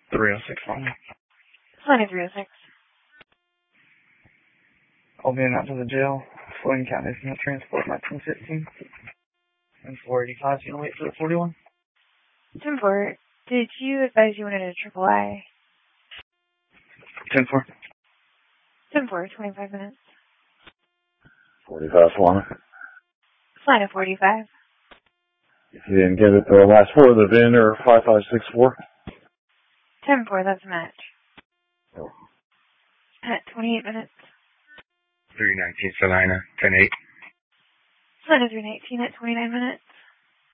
306 on me. Plenty 306. I'll be out to the jail. Floyd County is not transport 1915. And 485, you gonna wait for the 41? 10-4, did you advise you wanted a triple I? 10-4. 10-4, 25 minutes. 45 Solana. Flight of 45. If you didn't get it, the last four of the VIN are 5564. 10-4, that's a match. Oh. At 28 minutes. 319 Salina, 10-8. Flight of 319 at 29 minutes.